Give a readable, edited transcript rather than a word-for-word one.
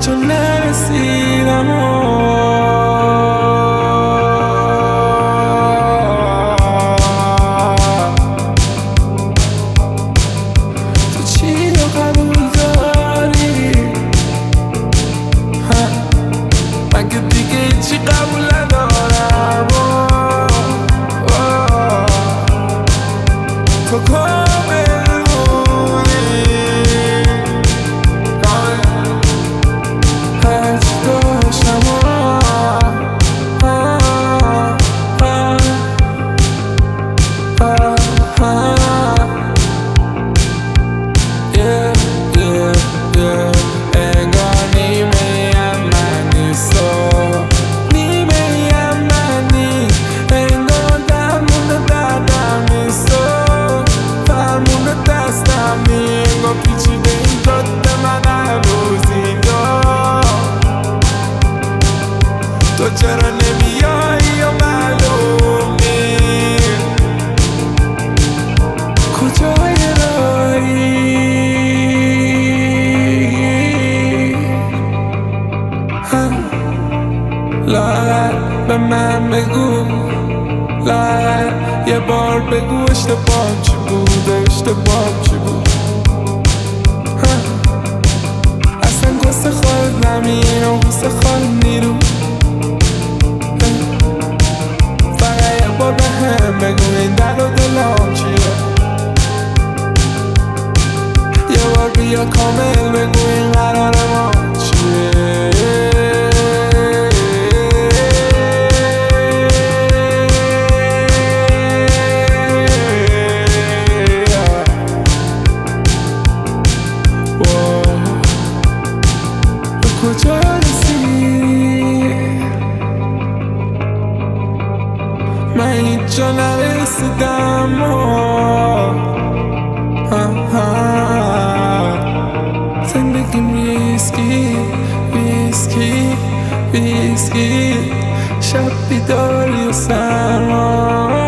چون نرسیدم تو چی رو قبول داری؟ مگه دیگه چی قبول ندارم؟ تو کامل بودی، کامل هرچی داشتم انگار نیمه ام من نیست و نیمه ام من نیست، انگار درمون دردم نیست و فرمون دستم نیست، انگار پیچیده این جاده من هنوز اینجا. تو چرا نمیایی یا معلوم نیست کجای راهی؟ لااقل به من بگو، لااقل یه بار بگو اشتباهم چی بود، اشتباهم چی بود. اصلا قصه خود نمین و قصه خود نیرو، فقط یه بار به هم بگو این درد و دلام چیه، یه بار بیا کامل بگو این قرار ما چیه. کجا رسیدی؟ من هیچ جا نرسیدم زندگیم ریسکی ریسکی ریسکی، شب بیداری و سرما